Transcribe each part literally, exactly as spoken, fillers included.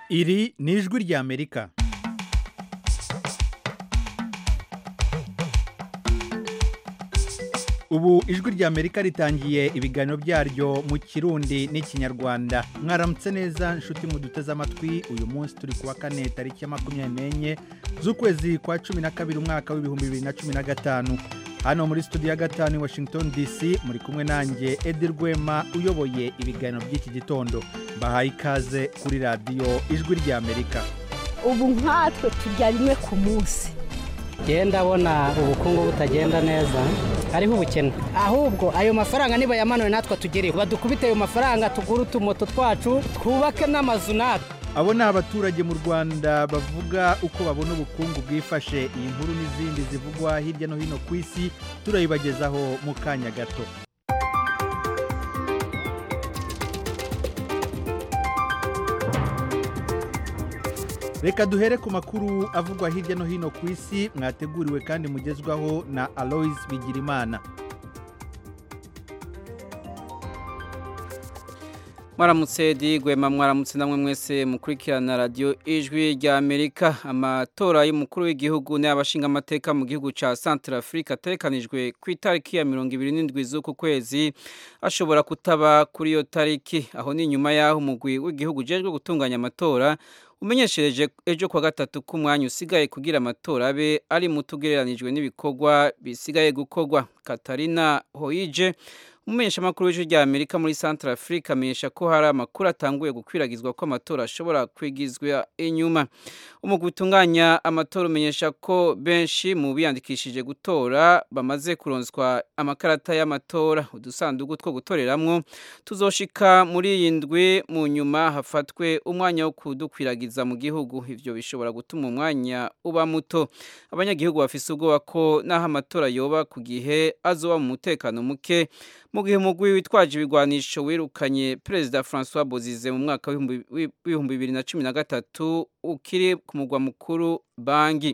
Iri ni ijwi ry'Amerika. Ubu ijwi ry'Amerika ritangiye ibiganiro byaryo mu Kirundi n'Ikinyarwanda. Mwaramutse neza nshuti muduteze amatwi. Uyu munsi turi kuwa kane tariki ya makumyabiri n'enye z'ukwezi kwa cumi na kabiri umwaka w'ibihumbi bibiri na cumi na gatanu. Hano muri studio ya gatanu i Washington D C muri kumwe nanjye Edi Rwema uyoboye ibiganiro by'iki gitondo. Bahaye ikaze kuri radio ijwi ry'Amerika. Ubu nkatwe turya rimwe ku munsi. Genda bona ubukungu butagenda neza, hariho ubukene. Ahubwo ayo mafaranga niba yamanwe natwe tugereho, badukubite ayo mafaranga tugura utumoto twacu, twubake n'amazu natwe. Abo ni abaturage mu Rwanda bavuga uko babona ubukungu bwifashe. Iyi nkuru n'izindi zivugwa hirya no hino ku isi turayibagezaho mu kanya gato. Reka duhere ku makuru avugwa hirya no hino ku isi mwateguriwe kandi mugezwaho na Alois Bigirimana. Mwaramutse digwema mwaramutse namwe mwese mukurikirana radio ijwi rya Amerika. Amatora y'umukuru w'igihugu n'abashinga amateka mu gihugu ca Centrafrique atekanijwe ku itariki ya mirongo ibiri n'indwi z'uku kwezi ashobora kutaba kuri iyo tariki. Aho ni nyuma yaho umugwi w'igihugu ujejwe gutunganya amatora umenyeshereje ejo kwa gatatu ku mwanya usigaye kugira amatora abe ari mutugereranijwe n'ibikorwa bisigaye gukorwa. Katarina Hoije umumenyesha makuru w'ijwi rya Amerika muri Centrafrique amenyesha ko hari amakuru atanguye gukwiragizwa ko amatora ashobora kwigizwa inyuma. Umugwi utunganya amatora umenyesha ko benshi mu biyandikishije gutora bamaze kuronswa amakarata y'amatora. Udusanduku two gutoreramwo tuzoshika muri iyi ndwi, mu nyuma hafatwe umwanya wo kudukwiragiza mu gihugu. Ivyo bishobora gutuma umwanya uba muto. Abanyagihugu bafise ubwoba ko naho amatora yoba ku gihe azoba mu mutekano muke, mu gihe umugwi witwaje ibigwanisho wirukanye Perezida François Bozize mu mwaka w'ibihumbi bibiri na cumi na gatatu ukiri ku mugwa mukuru Bangi.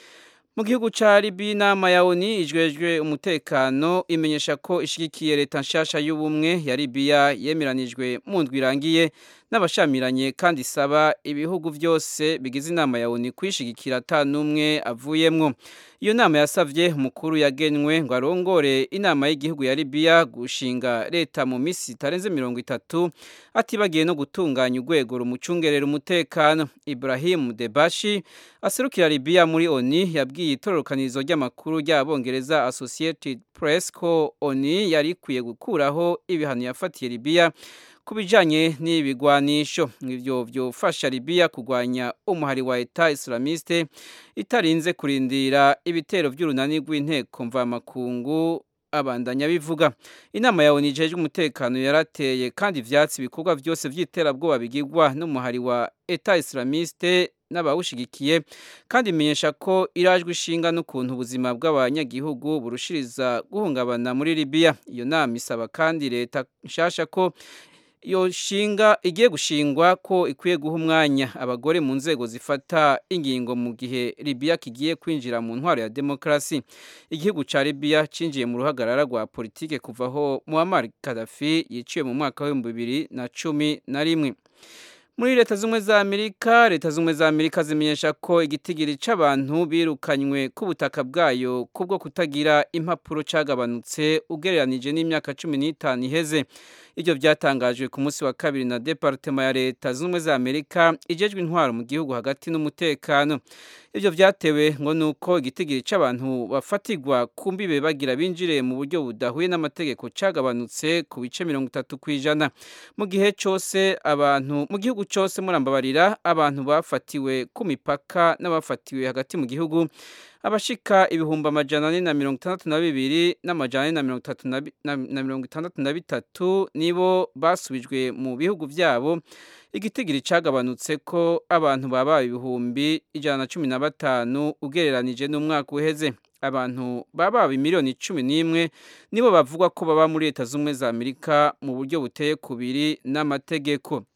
Mu gihugu ca Libya inama ya O N U ijejwe umutekano imenyesha ko ishigikiye leta nshasha y'ubumwe ya Libya yemeranijwe mu ndwi irangiye n'abashamiranye, kandi isaba ibihugu byose bigize inama ya O N U kwishigikira atanumwe avuyemwo. Iyo nama yasavye umukuru yagenwe ngo arongore inama y'igihugu ya Libya gushinga leta mu misi itarenze mirongo itatu, atibagiye no gutunganya urwego rumucungerera umutekano. Ibrahim Debashi aserukira Libya muri O N U yabwiye itororokanizo ry'amakuru ry'abongereza Associated Press ko O N U yari ikwiye gukuraho ibihano yafatiye Libya kubijanye n'ibigwanisho. Ivyo vyofasha Libya kugwanya umuhari wa Etat Islamiste itarinze kurindira ibitero vy'urunani rw'inteko mvamakungu. Abandanya bivuga inama ya O N U ijejwe umutekano yarateye kandi ivyatsi bikorwa vyose vy'iterabwoba bigirwa n'umuhari wa Etat Islamiste n'abawushigikiye, kandi imenyesha ko irajwe ishinga n'ukuntu ubuzima bw'abanyagihugu burushiriza guhungabana muri Libya. Iyo nama isaba kandi leta nshasha ko iyo shinga igiye gushingwa ko ikwiye guha umwanya abagore mu nzego zifata ingingo mu gihe Libya kigiye kwinjira mu ntwaro ya demokrasi. Igihugu ca Libya cinjiye mu ruhagarara rwa politike kuvaho Muammar Gaddafi yiciwe mu mwaka wa bibiri na cumi na rimwe. Muri leta zumwe za Amerika, leta zumwe za Amerika zimenyesha ko igitigiri c'abantu birukanywe ku butaka bwayo kubwo kutagira impapuro cagabanutse ugereranije n'imyaka cumi n'itanu iheze. Ivyo vyatangajwe ku munsi wa kabiri na Departement ya leta zumwe za Amerika ijejwe intwaro mu gihugu hagati n'umutekano. Ivyo vyatewe ngo nuko igitigiri c'abantu bafatigwa kumbibe bagira binjire mu buryo budahuye n'amategeko cagabanutse ku bice mirongo itatu kw'ijana. Mu gihe cyose abantu mu gihugu cyose murambabarira abantu bafatiwe ku mipaka n'abafatiwe hagati mu gihugu abashika ibihumbi amajana ane na mirongo itandatu na bibiri n'amajana ane na mirongo itatu na mirongo itandatu na bitatu nibo basubijwe mu bihugu vyabo. Igitigiri cagabanutse ko abantu babaye ibihumbi ijana na cumi na batanu ugereranije n'umwaka uheze. Abantu babaye miliyoni cumi n'imwe nibo bavugwa ko baba muri leta zumwe za Amerika mu buryo buteye kubiri n'amategeko.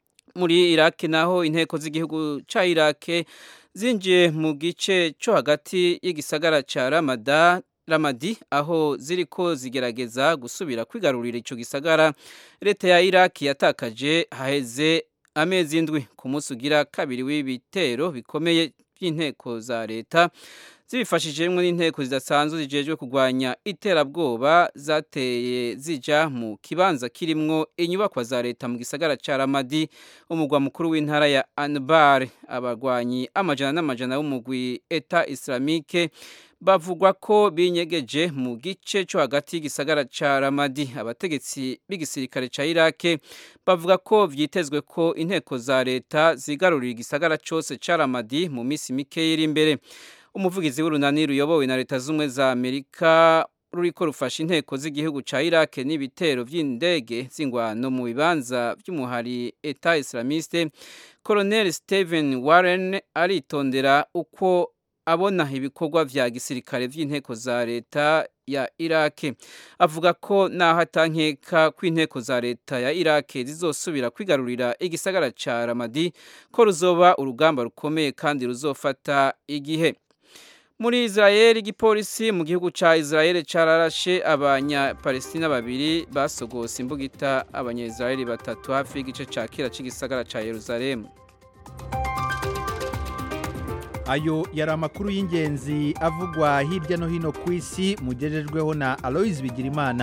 Muri Iraq naho inteko z'igihugu ca Iraq zinjiye mu gice cyo hagati y'igisagara ca Ramadan Ramadi aho ziriko zigerageza gusubira kwigarurira ico gisagara leta ya Iraq yatakaje haheze amezi indwi ku munsi ugira kabiri w'ibitero bikomeye by'inteko za leta zibifashijemwe n'inteko zidasanzwe zijejwe kurwanya iterabwoba zateye zija mu kibanza kirimwo inyubakwa za leta mu gisagara ca Ramadi umugwa mukuru w'intara ya Anbar. Abarwanyi amajana n'amajana b'umugwi Eta Islamique bavugwa ko binyegeje mu gice cyo hagati y'igisagara ca Ramadi. Abategetsi b'igisirikare ca Iraq bavuga ko vyitezwe ko inteko za leta zigarurira igisagara cose ca Ramadi mu misi mike iri imbere. Umuvugizi w'urunani ruyobowe na leta z'umwe za Amerika ruriko rufasha inteko z'igihugu ca Iraq n'ibitero vy'indege z'ingwano mu bibanza vy'umuhari Eta Islamiste, Colonel Stephen Warren aritondera uko abona ibikorwa vya gisirikare vy'inteko za leta ya Iraq. Avuga ko naho atankeka kw'inteko za leta ya Iraq zizosubira kwigarurira igisagara ca Ramadi ko ruzoba urugamba rukomeye kandi ruzofata igihe. Muri Israel, igipolisi mu gihugu ca Israel cararashe abanya Palestina babiri basogose imbugita abanya-Israeli batatu hafi y'igice ca kera c'igisagara ca Yerusalemu. Ayo yari amakuru y'ingenzi avugwa hirya no hino ku isi mugejejweho na Aloys Bigirimana.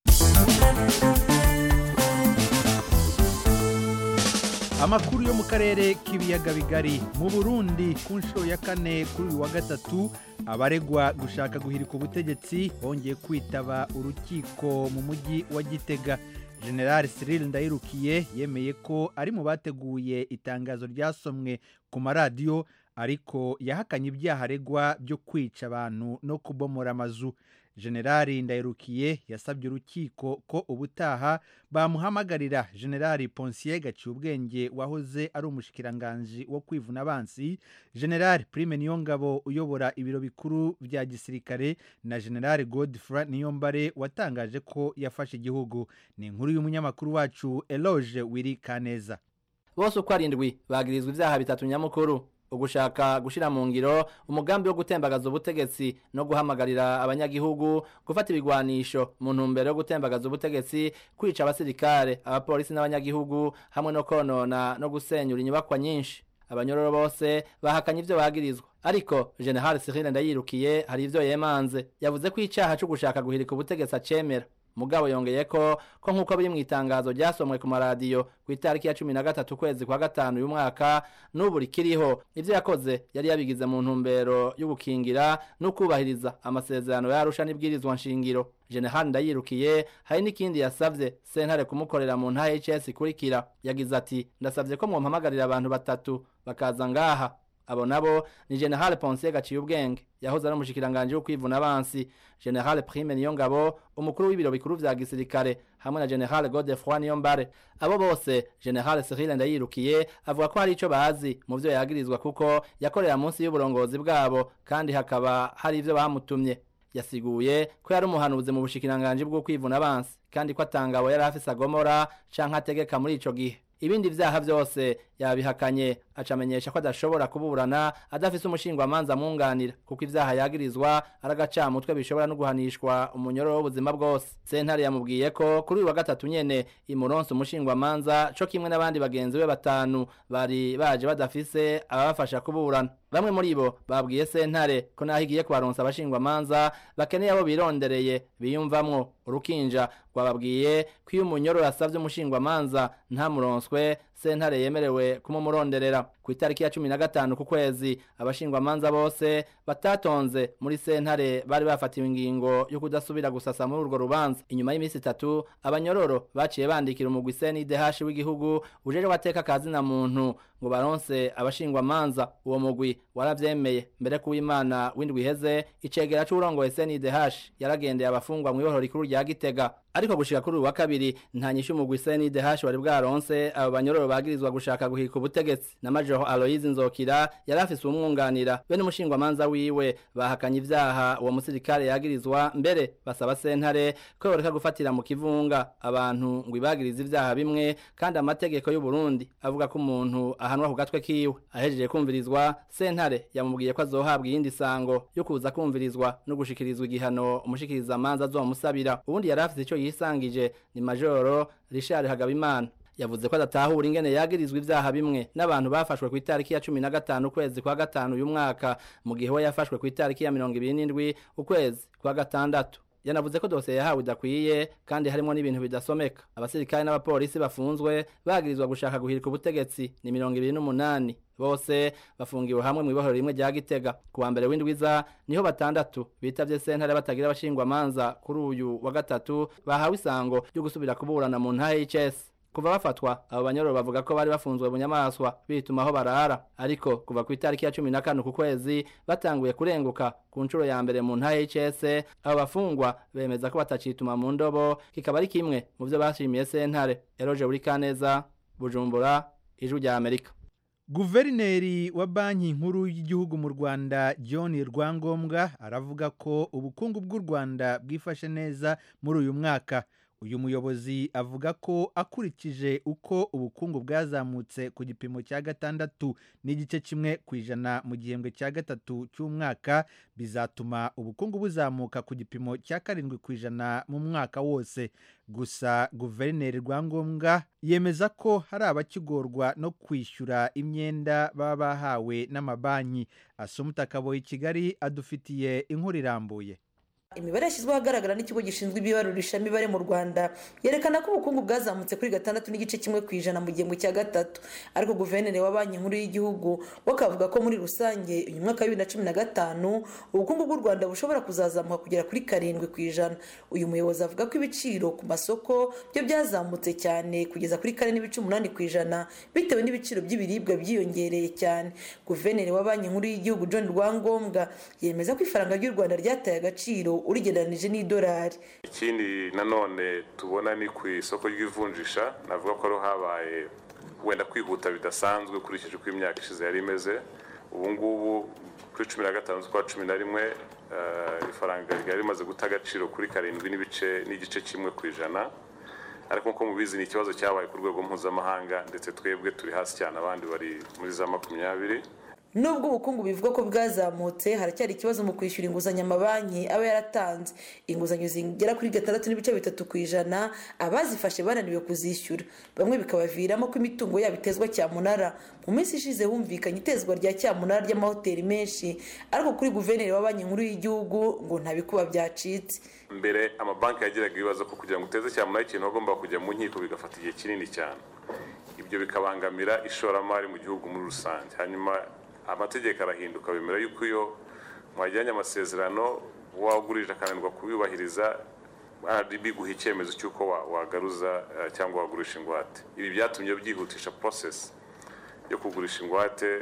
Amakuru yo mu karere k'ibiyaga bigari mu Burundi ku nshuro ya kane kuri uyu wa gatatu abaregwa gushaka guhirika ubutegetsi bongeye kwitaba urukiko mu mujyi wa Gitega. General Cyril Ndayirukiye yemeye ko ari mu bateguye itangazo ryasomwe ku maradiyo ariko yahakanye ibyaha aregwa byo kwica abantu no kubomora amazu. Generali Ndayirukiye yasabye urukiko ko ubutaha bamuhamagarira Generali Ponsier Gaciubwenge wahoze ari umushikiranganje wo kwivuna abansi, Generali Prime Niyongabo uyobora ibiro bikuru vya gisirikare na Generali Godfrey Niyombare watangaje ko yafashe igihugu. Ni inkuru y'umunyamakuru wacu Eloge Wiri Kaneza. Bose uko arindwi bagirizwa ivyaha bitatu nyamukuru: ugushaka gushira mu ngiro umugambi wo gutembagaza ubutegetsi no guhamagarira abanyagihugu gufata ibigwanisho mu ntumbero yo gutembagaza ubutegetsi, kwica abasirikare, abapolisi n'abanyagihugu, hamwe no konona no gusenyura inyubakwa nyinshi. Abanyororo bose bahakanye ivyo bagirizwa, ariko General Cyril Ndayirukiye hari ivyo yemanze. Yavuze ko icaha cyo gushaka guhirika ubutegetsi acemera. Mugabo yongeye ko ko nkuko biri mu itangazo ryasomwe ku maradiyo ku itariki ya cumi na gatatu kwezi kwa gatanu uyu mwaka n'ubu rikiriho ivyo yakoze yari yabigize mu ntumbero yo gukingira no kubahiriza amasezerano yarusha n'ibwirizwa nshingiro. General Ndayirukiye hari n'ikindi yasavye sentare kumukorera mu nta H S ikurikira. Yagize ati: ndasavye ko mwompamagarira abantu batatu bakaza ngaha. Abo nabo ni General Ponsier Gaciubwenge yahoze ari umushikiranganje wo kwivuna abansi, General Prime Niyongabo umukuru w'ibiro bikuru vya gisirikare, hamwe na General Godefroid Niyombare. Abo bose General Cyril Ndayirukiye avuga ko hari ico bazi mu vyo yagirizwa kuko yakorera munsi y'uburongozi bwabo kandi hakaba hari ivyo bamutumye. Yasiguye ko yari umuhanuzi mu bushikiranganje bwo kwivuna abansi kandi ko atangabo yari afise agomora canke ategeka muri ico gihe. Ibindi vyaha vyose yabihakanye, acamenyesha ko adashobora kuburana adafise umushingwamanza munganira kuko ivyaha yagirizwa aragaca mutwe bishobora no guhanishwa umunyororo w'ubuzima bwose. Sentare yamubwiye ko kuri uyu wa gatatu nyene imuronse umushingwamanza co kimwe n'abandi bagenzi be batanu bari baje badafise ababafasha kuburana. Bamwe muri bo babwiye sentare ko nahigiye kubaronsa abashingwamanza bakeneye abo birondereye biyumvamwo. Urukinja rwababwiye ko iyo umunyororo asavye umushingwamanza nta muronswe sentare yemerewe kumumuronderera. Ku itariki ya cumi na gatanu ku kwezi abashingwamanza bose batatonze muri sentare bari bafatiwe ingingo yo kudasubira gusasa muri urwo rubanza. Inyuma y'imisi itatu abanyororo baciye bandikira umugwi C N D H w'igihugu ujeje wateka kazi na muntu ngo baronse abashingwamanza. Uwo mugwi waravyemeye mbere ku Imana w'indwi iheze. Icegera c'urongoye C N D H yaragendeye abafungwa mu ibohoro rikuru rya Gitega, ariko gushika kuri wa kabiri nta nyishu umugwi C N D H wari bwaronse abo banyororo bagirizwa gushaka guhirika ubutegetsi. Na Major Aloys Nzokira yari afise umwunganira be n'umushingwamanza wiwe bahakanye ivyaha uwo musirikare yagirizwa, mbere basaba sentare ko yoreka gufatira mu kivunga abantu ngo ibagirize ivyaha bimwe kandi amategeko y'u Burundi avuga ko umuntu ahanwa ku gatwe kiwe. Ahejeje kumvirizwa sentare yamubwiye ko azohabwa iyindi sango yo kuza kumvirizwa no gushikirizwa igihano umushikiriza amanza azomusabira. Ubundi yari afise ico yisangije ni Major Richard Hagabimana. yavuze ko adatahura ingene yagirizwa ivyaha bimwe n'abantu bafashwe ku itariki ya cumi na gatanu ukwezi kwa gatanu uyu mwaka mu gihe we yafashwe ku itariki ya mirongo ibiri n'indwi ukwezi kwa gatandatu. Yanavuze ko dosiye yahawe idakwiye kandi harimo n'ibintu bidasomeka. Abasirikare n'abapolisi bafunzwe bagirizwa gushaka guhirika ubutegetsi ni mirongo ibiri n'umunani, bose bafungiwe hamwe mu ibohero rimwe rya Gitega. Ku wa mbere w'indwiza niho batandatu bitavye sentare batagira abashingwa manza kuri uyu wa gatatu bahawe isango ryo gusubira kuburana mu ntahe H S. Kuva bafatwa abo banyororo bavuga ko bari bafunzwe bunyamaswa bituma aho barara, ariko kuva ku itariki ya cumi na kane ku kwezi batanguye kurenguka ku ncuro ya mbere mu ntahe H S. Abo bafungwa bemeza ko batacituma mu ndobo, kikaba ari kimwe mu byo bashimiye sentare. Eroje Burikaneza, Bujumbura, Ijwi rya Amerika. Guverineri wa Banki Nkuru y'Igihugu mu Rwanda John Rwangombwa aravuga ko ubukungu bw'u Rwanda bwifashe neza muri uyu mwaka. Uyu muyobozi avuga ko akurikije uko ubukungu bwazamutse ku gipimo cya gatandatu n'igice kimwe ku ijana mu gihembwe cya gatatu cy'umwaka bizatuma ubukungu buzamuka ku gipimo cya karindwi ku ijana mu mwaka wose. Gusa Guverineri Rwangombwa yemeza ko hari abakigorwa no kwishyura imyenda baba bahawe n'amabanki. Asumta Kaboyi Kigali adufitiye inkuru irambuye. Imibare yashyizweho ahagaragara n'ikigo gishinzwe ibibarurisha mibare mu Rwanda yerekana ko ubukungu bwazamutse kuri gatandatu n'igice kimwe ku ijana mu gihembwe cya gatatu, ariko Guverineri wa Banki Nkuru y'Igihugu bakavuga ko muri rusange uyu mwaka wa bibiri na cumi na gatanu ubukungu bw'u Rwanda bushobora kuzazamuka kugera kuri karindwi ku ijana. Uyu muyobozi avuga ko ibiciro ku masoko byo byazamutse cyane kugeza kuri kane n'ibice umunani ku ijana bitewe n'ibiciro by'ibiribwa byiyongereye cyane. Guverineri wa Banki Nkuru y'Igihugu John Rwangombwa yemeza ko ifaranga ry'u Rwanda ryataye agaciro urigereranije n'idolari. Ikindi nanone tubona ni ku isoko ry'ivunjisha, navuga ko ro habaye wenda kwihuta bidasanzwe ukurikije uko imyaka ishize yari imeze. Ubu ngubu kuri cumi na gatanu z'ukwa cumi na rimwe ifaranga ryari rimaze guta agaciro kuri karindwi n'ibice n'igice kimwe ku ijana, ariko nko mubizi ni ikibazo cyabaye ku rwego mpuzamahanga ndetse twebwe turi hasi cyane, abandi bari muri za makumyabiri. Nubwo ubukungu bivuga ko bwazamutse, haracyari ikibazo mu kwishyura inguzanyo amabanki aba yaratanze. Inguzanyo zigera kuri gatandatu n'ibice bitatu ku ijana abazifashe bananiwe kuzishyura, bamwe bikabaviramo ko imitungo yabo itezwa cyamunara. Mu minsi ishize humvikanye itezwa rya cyamunara ry'amahoteli menshi, ariko kuri Guverineri wa Banki Nkuru y'Igihugu ngo nta bikuba byacitse. Mbere amabanki yagiraga ibibazo ko kugira ngo uteze cyamunara ikintu agomba kujya mu nkiko bigafata igihe kinini cyane, ibyo bikabangamira ishoramari mu gihugu muri rusange. Hanyuma amategeko arahinduka, bemera yuko iyo mwajyanye amasezerano wagurije akananirwa kubibahiriza biguha icyemezo cy'uko wagaruza cyangwa wagurisha ingwate. Ibi byatumye byihutisha process yo kugurisha ingwate.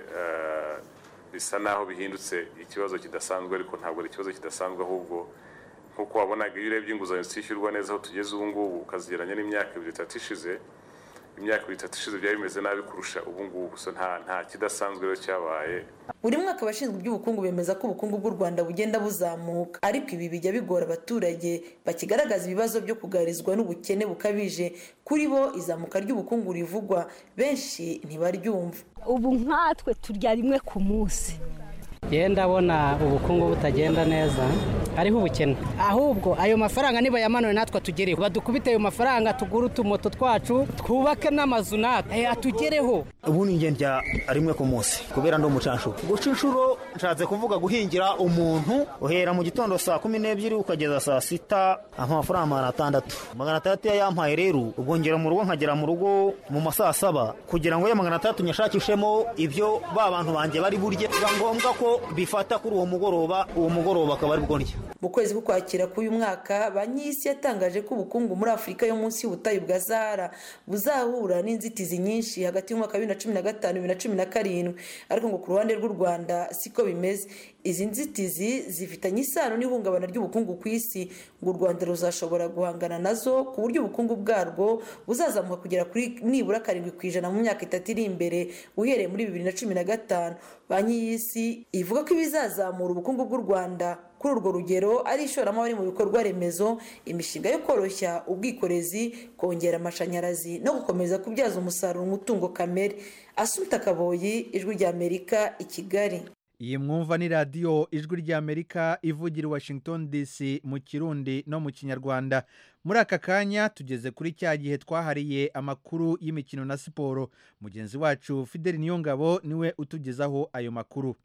Bisa naho bihindutse ikibazo kidasanzwe, ariko ntabwo ari ikibazo kidasanzwe, ahubwo nkuko wabonaga iyo urebye inguzanyo zishyurwa neza aho tugeze ubu ngubu ukazigeranya n'imyaka ibiri itatu ishize, imyaka ibiri itatu ishize byari bimeze nabi kurusha ubu ngubu. So nta nta kidasanzwe rero cyabaye. Buri mwaka abashinzwe iby'ubukungu bemeza ko ubukungu bw'u Rwanda bugenda buzamuka, ariko ibi bijya bigora abaturage bakigaragaza ibibazo byo kugarizwa n'ubukene bukabije. Kuri bo izamuka ry'ubukungu rivugwa benshi ntibaryumva. Ubu nkatwe turya rimwe ku munsi. Yenda ndabona ubukungu butagenda neza, hariho ubukene. Ahubwo ayo mafaranga niba yamanuwe natwe tugereho, badukubite ayo mafaranga tugura utumoto twacu twubake n'amazu natwe atugereho. Ubu ni ngenda rimwe ku munsi kubera ndo mucanshu. Guca inshuro nshatse kuvuga guhingira umuntu uhera mu gitondo saa kumi n'ebyiri ukageza saa sita, amafaranga magana atandatu. Magana atandatu yampaye rero ubwongera mu rugo nkagera mu rugo mu masaa saba kugira ngo ya magana atandatu nyashakishemo ibyo ba bantu banje bari burye. Ngombwa ko bifata kuri uwo mugoroba, uwo mugoroba akaba ari bwo ndya. Mu kwezi kw'Ukwakira k'uyu mwaka Banki y'Isi yatangaje ko ubukungu muri Afurika yo munsi y'ubutayu bwa Sahara buzahura n'inzitizi nyinshi hagati y'umwaka wa bibiri na cumi na gatanu bibiri na cumi na karindwi, ariko ngo ku ruhande rw'u Rwanda siko bimeze. Izi nzitizi zifitanye isano n'ihungabana ry'ubukungu ku isi, ngo u Rwanda ruzashobora guhangana nazo ku buryo ubukungu bwarwo buzazamuka kugera kuri nibura karindwi ku ijana mu myaka itatu iri imbere uhereye muri bibiri na cumi na gatanu. Banki y'Isi ivuga ko ibizazamura ubukungu bw'u Rwanda kuri urwo rugero ari ishoramari mu bikorwa remezo, imishinga yo koroshya ubwikorezi, kongera amashanyarazi no gukomeza kubyaza umusaruro umutungo kamere. Asumta Kaboyi, Ijwi rya Amerika, i Kigali. iyi mwumva ni radiyo ijwi ry'Amerika ivugira i Washington D C mu Kirundi no mu Kinyarwanda. Muri aka kanya tugeze kuri cya gihe twahariye amakuru y'imikino na siporo. Mugenzi wacu Fideli Niyongabo niwe utugezaho ayo makuru.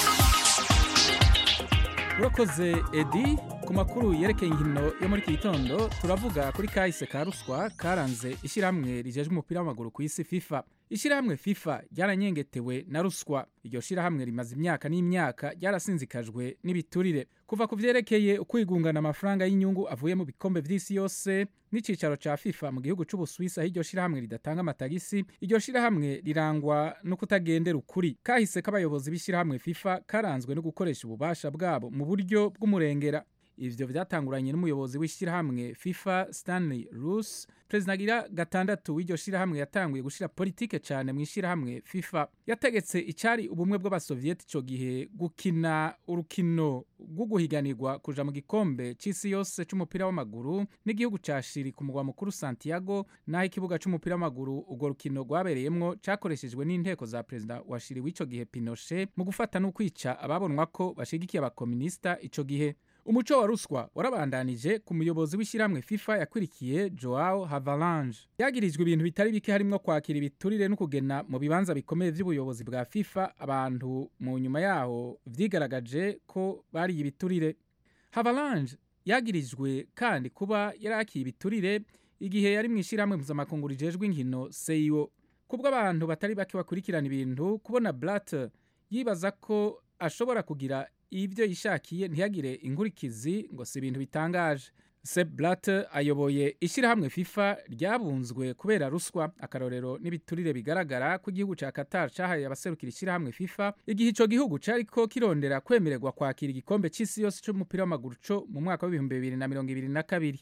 Urakoze Edi, ku makuru yerekeye inkino yo muri iki gitondo turavuga kuri kahise ka ruswa karanze ishyirahamwe rijejwe umupira w'amaguru ku isi FIFA. Ishyirahamwe FIFA ryaranyengetewe na ruswa. Iryo shyirahamwe rimaze imyaka n'imyaka ryarasinzikajwe n'ibiturire. Kuva ku vyerekeye ukwigungana amafaranga y'inyungu avuye mu bikombe vy'isi yose n'icicaro ca FIFA mu gihugu c'Ubuswisi aho iryo shyirahamwe ridatanga amatagisi, iryo shyirahamwe rirangwa no kutagendera ukuri. Kahise k'abayobozi b'ishyirahamwe FIFA karanzwe no gukoresha ububasha bwabo mu buryo bw'umurengera. Ivyo vyatanguranye n'umuyobozi w'ishyirahamwe FIFA Stanley Roos. Perezida gira gatandatu w'iryo shyirahamwe yatanguye gushira politike cyane mu ishyirahamwe FIFA. Yategetse icari ubumwe bw'abasovieti ico gihe gukina urukino rwo guhiganirwa kuja mu gikombe c'isi yose c'umupira w'amaguru n'igihugu ca Chili ku mugwa mukuru Santiago, naho ikibuga c'umupira w'amaguru urwo rukino rwabereyemwo cakoreshejwe n'inteko za perezida wa Chili w'ico gihe Pinochet mu gufata no kwica ababonwa ko bashigikiye abakomunista ico gihe. Umuco wa ruswa warabandanije ku muyobozi w'ishyirahamwe FIFA yakwirikiye Joao Havelange. Yagirijwe ibintu bitari bike harimo kwakira ibiturire no kugena mu bibanza bikomeye by'ubuyobozi bwa FIFA abantu mu nyuma yaho vyigaragaje ko bari ibiturire. Havelange yagirijwe kandi kuba yarakiye ibiturire igihe yari mu ishyirahamwe mpuzamakungu rijejwe inkino C I O. Kubwo abantu batari bake bakurikirana ibintu, kubona Blatter yibaza ko ashobora kugira ivyo yishakiye ntiyagire inkurikizi ngo si ibintu bitangaje. Sepp Blatter ayoboye ishyirahamwe FIFA ryabunzwe kubera ruswa. Akarorero n'ibiturire bigaragara ku gihugu ca Qatar cahaye abaserukira ishyirahamwe FIFA igihe ico gihugu cariko kirondera kwemererwa kwakira igikombe c'isi yose c'umupira w'amaguru co mu mwaka w'ibihumbi bibiri na mirongo ibiri na kabiri.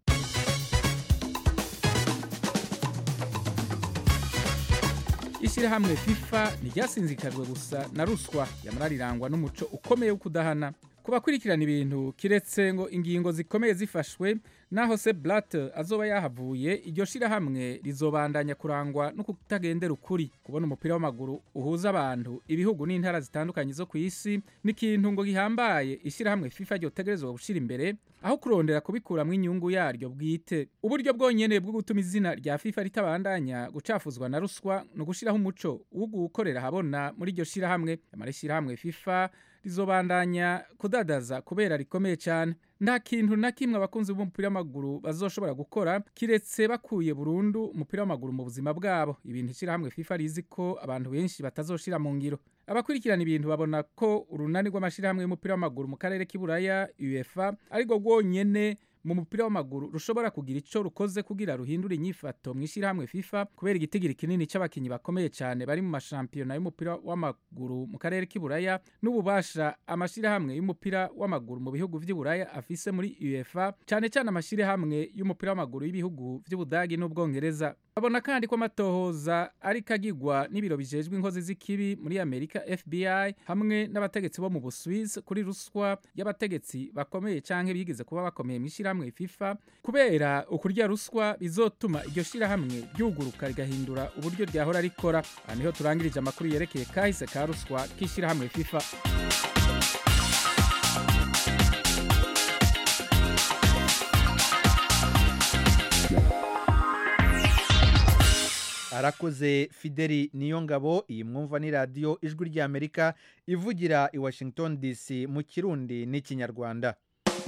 Ishyirahamwe FIFA niryasinzikajwe gusa na ruswa, yamara rirangwa n'umuco ukomeye wo kudahana. Kubakurikirana ibintu kiretse ngo ingingo zikomeye zifashwe, naho Sepp Blatter azoba yahavuye, iryo shirahamwe rizobandanya kurangwa no kutagendera ukuri. Kubona umupira w'amaguru uhuza abantu, ibihugu n'intara zitandukanye zo ku isi n'ikintu ngo gihambaye ishirahamwe FIFA ryotegerezwa gushira imbere aho kurondera kubikuramwo inyungu yaryo bwite. Uburyo bwonyene bwo gutuma izina rya FIFA ritabandanya gucafuzwa na ruswa no gushiraho umuco wo gukorera habona muri iryo shirahamwe. Yamara ishirahamwe FIFA rizobandanya kudadaza kubera rikomeye cyane. Nta kintu na kimwe abakunzi b'umupira w'amaguru bazoshobora gukora kiretse bakuye burundu umupira w'amaguru mu buzima bwabo. Ibintu ishirahamwe FIFA rizi ko abantu benshi batazoshira mu ngiro. Abakurikirana ibintu babona ko urunani rw'amashirahamwe y'umupira w'amaguru mu karere k'Iburaya UEFA ariko rwonyene mu mupira w'amaguru rushobora kugira ico rukoze kugira ruhindura inyifato mu ishirahamwe FIFA kubera igitigiri kinini c'abakinyi bakomeye cyane bari mu mashampiyona y'umupira w'amaguru mu karere k'Iburaya n'ububasha amashirahamwe y'umupira w'amaguru mu bihugu vy'Iburaya afise muri UEFA, cyane cyane amashirahamwe y'umupira w'amaguru y'ibihugu vy'Ubudagi n'Ubwongereza. Babona kandi ko amatohoza ari kagigwa n'ibiro bijejwe inkozi z'ikibi muri Amerika F B I hamwe n'abategetsi bo mu Buswisi kuri ruswa y'abategetsi bakomeye canke bigize kuba bakomeye mu ishirahamwe FIFA. Kubera ukurya ruswa bizotuma iryo shirahamwe ryuguruka rigahindura uburyo ryahora rikora. Aha niho turangirije amakuru yerekeye kahise ka ruswa k'ishirahamwe FIFA. Arakoze Fideli Niyongabo. Iyi mwumva ni radiyo ijwi ry'Amerika ivugira i Washington D C mu Kirundi n'Ikinyarwanda.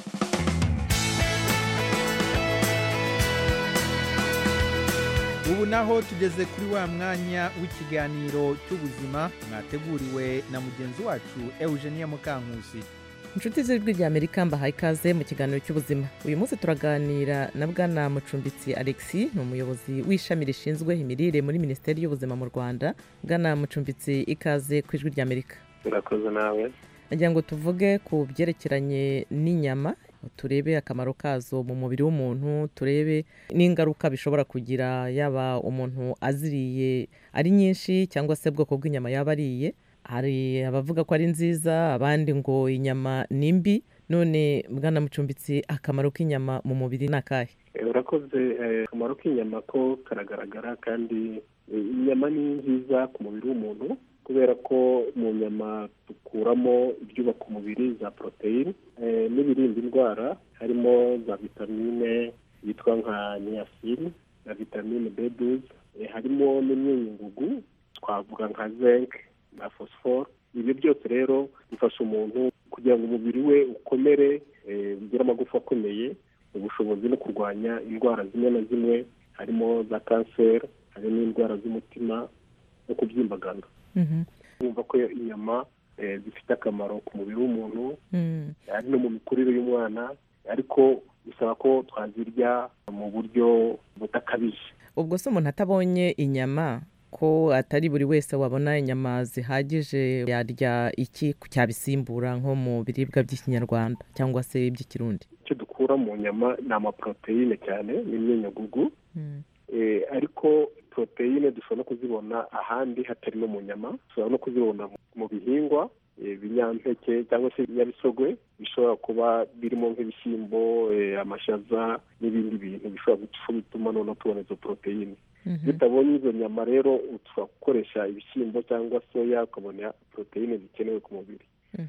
Ubu naho tugeze kuri wa mwanya w'ikiganiro cy'ubuzima mwateguriwe na mugenzi wacu Eugenie Mukankusi. Inshuti z'ijwi ry'Amerika mbahaye ikaze mu kiganiro cy'ubuzima. Uyu munsi turaganira na Bwana Mucumbitsi Alexis, ni umuyobozi w'ishami rishinzwe imirire muri Minisiteri y'Ubuzima mu Rwanda. Bwana Mucumbitsi, ikaze ku ijwi ry'Amerika. Urakoze nawe. Nagira ngo tuvuge ku byerekeranye n'inyama, turebe akamaro kazo mu mubiri w'umuntu, turebe n'ingaruka bishobora kugira yaba umuntu aziriye ari nyinshi cyangwa se bwoko bw'inyama yaba ariye. Hari abavuga ko ari nziza, abandi ngo inyama ni mbi. None Bwana Mucumbitsi, akamaro k'inyama mu mubiri ni akahe? Urakoze. Akamaro k'inyama ko karagaragara kandi inyama ni nziza ku mubiri w'umuntu kubera ko mu nyama dukuramo ibyubaka umubiri za poroteyine n'ibirinda indwara harimo za vitamine yitwa nka niacin na vitamine B douze, harimo n'imyunyungugu twavuga nka zinc na phosphore. Ibyo byose rero bifasha umuntu kugira ngo umubiri we ukomere, ugire amagufa akomeye, ubushobozi no kurwanya indwara zimwe na zimwe harimo za kanseri, hari n'indwara z'umutima no kubyimbagana. Urumva ko inyama zifite akamaro ku mubiri w'umuntu, ari no mu mikurire y'umwana, ariko bisaba ko twazirya mu buryo budakabije. Ubwo se umuntu atabonye inyama, ko atari buri wese wabona inyama zihagije, yarya iki cyabisimbura nko mu biribwa by'ikinyarwanda cyangwa se iby'ikirundi? Icyo dukura mu nyama ni amaporoteyine cyane, n'imyunyungugu, ariko poroteyine dushobora no kuzibona ahandi hatari no mu nyama. Dushobora no kuzibona mu bihingwa, ibinyampeke cyangwa se ibinyabisogwe bishobora kuba birimo nk'ibishyimbo, amashaza n'ibindi bintu bishobora gutuma noneho tubona izo poroteyine. Bitabonye izo nyama rero ushobora gukoresha ibishyimbo cyangwa soya ukabona poroteyine zikenewe ku mubiri.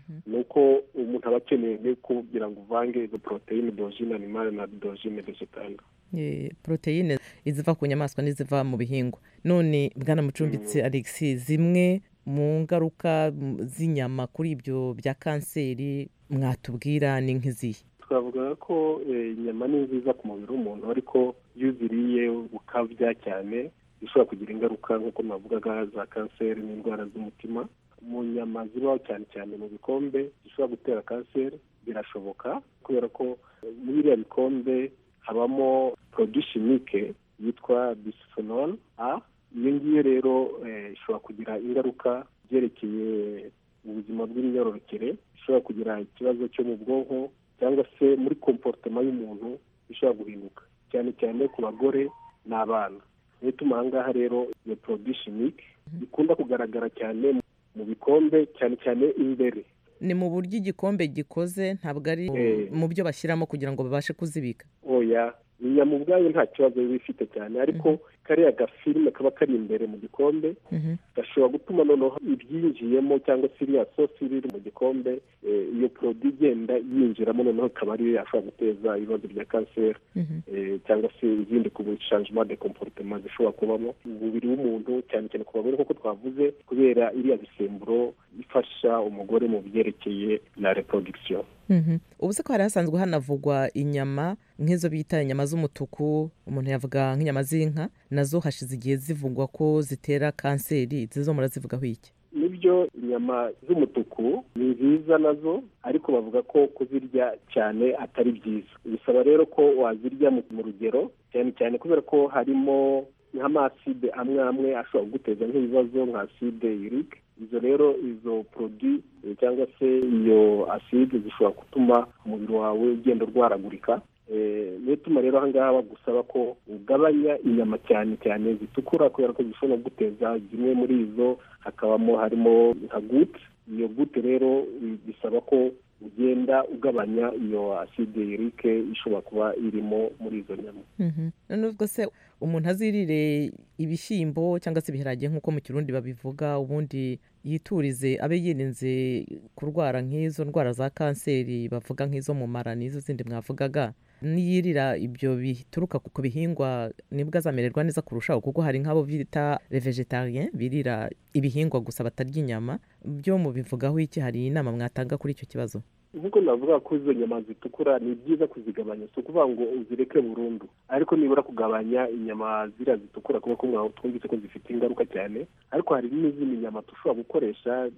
Nuko umuntu aba akeneye kugira ngo uvange izo poroteyine d'origine animale na d'origine végétale. Poroteyine iziva ku nyamaswa n'iziva mu bihingwa. None Bwana Mucumbitsi Alexis, zimwe mu ngaruka z'inyama kuri ibyo bya kanseri mwatubwira ni nk'izihe? Twavuga ko inyama ni nziza ku mubiri w'umuntu, ariko iyo uziriye ukabya cyane bishobora kugira ingaruka nk'uko navugaga za kanseri n'indwara z'umutima. Mu nyama zibaho cyane cyane mu bikombe zishobora gutera kanseri birashoboka, kubera ko muri biriya bikombe habamo produit chimique yitwa bisphenol A. Iyo ngiyo rero ishobora kugira ingaruka byerekeye ubuzima bw'imyororokere, ishobora kugira ikibazo cyo mu bwonko cyangwa se muri comportement y'umuntu ishobora guhinduka, cyane cyane ku bagore n'abana. Niyo ituma aha ngaha rero iyo produit chimique ikunda kugaragara cyane mu bikombe, cyane cyane imbere. Ni mu buryo igikombe gikoze, ntabwo ari mu byo bashyiramo kugira ngo babashe kuzibika? Oya, inyama ubwayo nta kibazo biba ifite cyane, ariko kariya gafilime kaba kari imbere mu gikombe gashobora gutuma noneho ibyinjiyemo cyangwa se iriya sosi iri mu gikombe, iyo produit igenda yinjiramo noneho ikaba ariyo yashobora guteza ibibazo bya kanseri cyangwa se izindi ku changement de comportement zishobora kubamo umubiri w'umuntu, cyane cyane ku bagore nk'uko twavuze, kubera iriya bisemburo ifasha umugore mu byerekeye na reproduction. Ubu se ko hari hasanzwe hanavugwa inyama nk'izo bita inyama z'umutuku, umuntu yavuga nk'inyama z'inka, nazo hashize igihe zivugwa ko zitera kanseri, zizo murazivugaho iki? Nibyo, inyama z'umutuku ni nziza nazo, ariko bavuga ko kuzirya cyane atari byiza. Bisaba rero ko wazirya mu rugero, cyane cyane kubera ko harimo nk'amaside amwe amwe ashobora kuguteza nk'ibibazo nka acide urique. Izo rero izo produit cyangwa se iyo acide zishobora gutuma umubiri wawe ugenda urwaragurika. Niyo ituma rero aha ngaha bagusaba ko ugabanya inyama cyane cyane zitukura, kubera ko zishobora guteza zimwe muri izo, hakabamo harimo nka gute. Iyo gute rero bisaba ko ugenda ugabanya iyo acide urique ishobora kuba irimo muri izo nyama. None ubwo se umuntu azirire ibishyimbo cyangwa se ibiharage nk'uko mu Kirundi babivuga, ubundi yiturize abe yirinze kurwara nk'izo ndwara za kanseri bavuga nk'izo mu mara n'izo zindi mwavugaga, niyirira ibyo bituruka ku bihingwa nibwo azamererwa neza kurushaho, kuko hari nk'abo bita les végétariens birira ibihingwa gusa batarya inyama. Byo mubivugaho iki? Hari inama mwatanga kuri icyo kibazo? Nk'uko navuga ko izo nyama zitukura ni byiza kuzigabanya, si ukuvuga ngo uzireke burundu, ariko nibura kugabanya inyama ziriya zitukura, kuko mwaho twumvise ko zifite ingaruka cyane. Ariko hari n'izindi nyama dushobora gukoresha,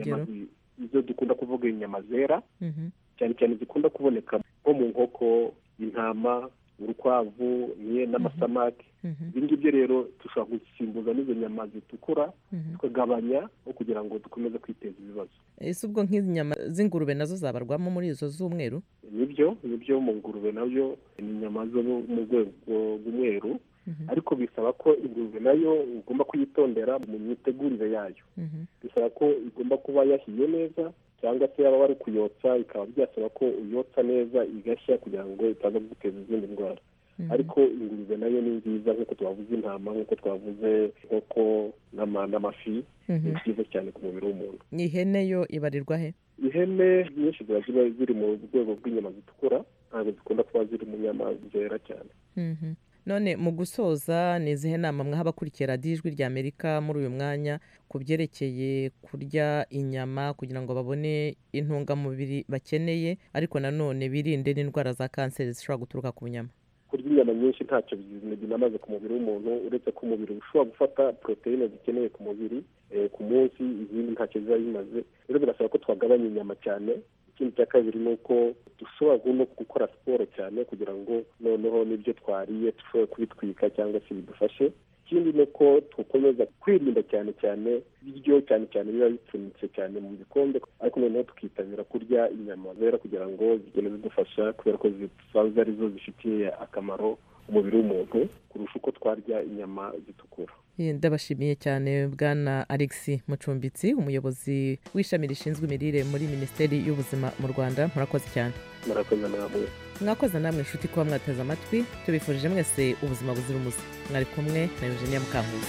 izo dukunda kuvuga inyama zera, cyane cyane zikunda kuboneka nko mu nkoko, intama, urukwavu n'amasamaki. Ibi ngibyo rero dushobora gusimbuza n'izo nyama zitukura, tukagabanya no kugira ngo dukomeze kwiteza ibibazo. Ese ubwo nk'izi nyama z'ingurube nazo zabarwamo muri izo z'umweru? Nibyo, nibyo mu ngurube nabyo ni inyama zo mu rwego rw'umweru, ariko bisaba ko ingurube nayo ugomba kuyitondera mu mitegurire yayo. Bisaba ko igomba kuba yahiye neza, cyangwa se yaba bari kuyotsa bikaba byasaba ko uyotsa neza igashya kugira ngo itaza guteza izindi ndwara. Ariko ingurube nayo ni nziza nk'uko twavuze intama, nk'uko twavuze inkoko n'amafi ni byiza cyane ku mubiri w'umuntu. Ihene yo ibarirwa he? Ihene nyinshi ziba ziba ziri mu rwego rw'inyama zitukura, ntabwo zikunda kuba ziri mu nyama zera cyane. None mu gusoza ni izihe nama mwaha abakurikiye radiyo ijwi rya Amerika muri uyu mwanya ku byerekeye kurya inyama kugira ngo babone intungamubiri bakeneye ariko nanone birinde n'indwara za kanseri zishobora guturuka ku nyama? Kurya inyama nyinshi ntacyo binamaze ku mubiri w'umuntu, uretse ko umubiri ushobora gufata poroteyine zikeneye ku mubiri ku munsi, izindi ntacyo ziba bimaze. Rero birasaba ko twagabanya inyama cyane. Ikindi cya kabiri ni uko dushobora no gukora siporo cyane kugira ngo noneho n'ibyo twariye dushobore kubitwika cyangwa se bidufashe. Ikindi ni uko dukomeza kwirinda cyane cyane ibiryo cyane cyane biba bipfunyitse cyane mu bikombe, ariko noneho tukitabira kurya inyama zera kugira ngo zigende zidufasha kubera ko zisanzwe arizo zifitiye akamaro umubiri w'umuntu kurusha uko twarya inyama zitukura. Ndabashimiye cyane Bwana Alexis Mucumbitsi, umuyobozi w'ishami rishinzwe imirire muri Minisiteri y'Ubuzima mu Rwanda. Murakoze cyane. Murakoze namwe. Mwakoze namwe inshuti kuba mwateze amatwi. Tubifurije mwese ubuzima buzira umuze. Mwari kumwe na Eugenia Mukankusi.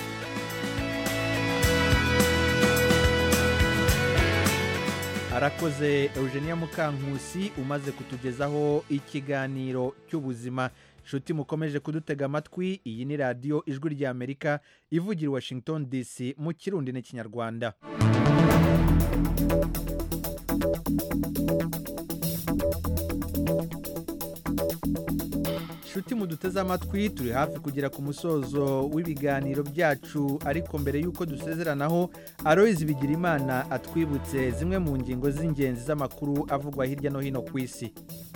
Arakoze Eugenia Mukankusi umaze kutugezaho ikiganiro cy'ubuzima. Shuti mukomeje kudutega amatwi, iyi ni radiyo ijwi rya Amerika ivugira Washington D C mu Kirundi n'Ikinyarwanda. Shuti muduteze amatwi, turi hafi kugera ku musozo w'ibiganiro byacu, ariko mbere y'uko dusezeranaho Aloys Bigirimana atwibutse zimwe mu ngingo z'ingenzi z'amakuru avugwa hirya no hino ku isi.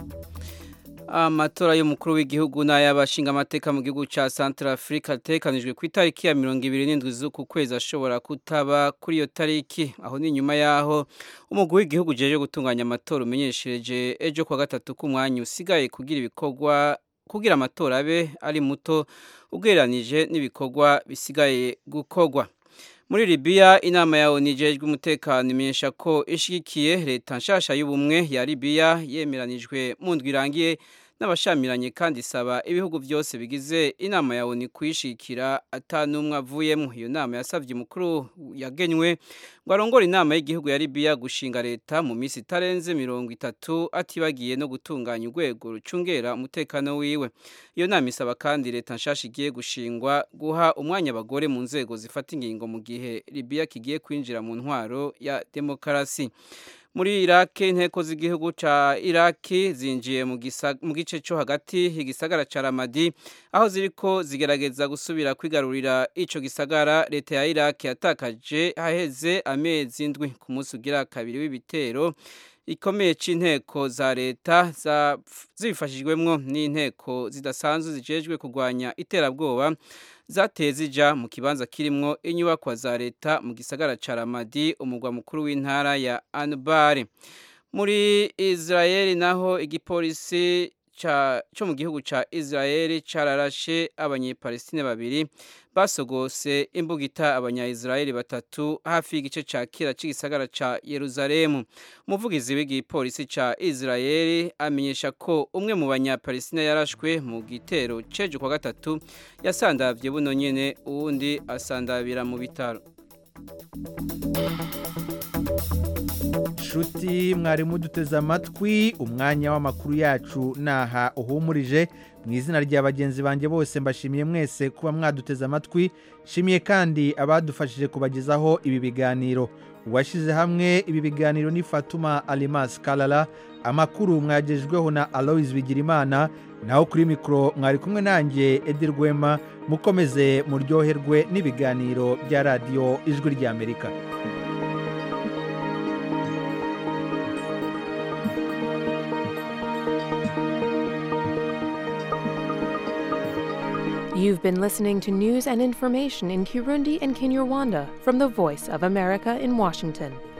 Amatora y'umukuru w'igihugu n'ay'abashinga amateka mu gihugu ca Central Africa atekanijwe ku itariki ya mirongo ibiri n'indwi z'uku kwezi ashobora kutaba kuri iyo tariki. Aho ni nyuma yaho umugwi w'igihugu jeje gutunganya amatora umenyeshereje ejo kwa gatatu ku mwanya usigaye kugira ibikorwa kugira amatora abe ari muto ugereranije n'ibikorwa bisigaye gukorwa. Muri Libya inama ya O N U ijejwe umutekano imenyesha ko ishigikiye leta nshasha y'ubumwe ya Libya yemeranijwe mu ndwi irangiye n'abashamiranye, kandi isaba ibihugu byose bigize inama ya O N U kuyishikira atanumwe avuyemo. Iyo nama yasavye umukuru yagenywe ngo arongore inama y'igihugu ya Libya gushinga leta mu minsi itarenze mirongo itatu, atibagiye no gutunganya urwego rucungera umutekano wiwe. Iyo nama isaba kandi leta nshasha igiye gushingwa guha umwanya abagore mu nzego zifata ingingo mu gihe Libya kigiye kwinjira mu ntwaro ya demokarasi. Muri Iraq inteko z'igihugu ca Iraq zinjiye mu mu gice cyo hagati igisagara ca Ramadi, aho ziriko zigerageza gusubira kwigarurira ico gisagara leta ya Iraq yatakaje haheze amezi ndwi. Ku munsi ugira kabiri w'ibitero ikomeye c'inteko za leta zifashijwemwo n'inteko zidasanzwe zijejwe kurwanya iterabwoba zateye zija mu kibanza kirimwo inyubakwa za leta mu gisagara ca Ramadi, umugwa mukuru w'intara ya Anbar. Muri Israeli naho igipolisi cyo mu gihugu ca Israeli cararashe abanyepalestine babiri basogose imbugita abanya-Israeli batatu hafi y'igice ca kera c'igisagara ca Yerusalemu. Umuvugizi w'igipolisi ca Israeli amenyesha ko umwe mu banya-Palestina yarashwe mu gitero cejo kwa gatatu yasandavye buno nyene, uwundi asandabira mu bitaro. Shuti mwari muduteze amatwi, umwanya w'amakuru yacu naha uhumurije. Mu izina rya bagenzi banjye bose mbashimiye mwese kuba mwaduteze amatwi. Shimiye kandi abadufashije kubagezaho ibi biganiro. Uwashize hamwe ibi biganiro ni Fatuma Alimas Kalala. Amakuru mwagejweho na Aloys Bigirimana. Naho kuri mikro mwari kumwe nanjye Edi Rwema. Mukomeze muryoherwe n'ibiganiro bya radio Ijwi rya Amerika. You've been listening to news and information in Kirundi and Kinyarwanda from the Voice of America in Washington.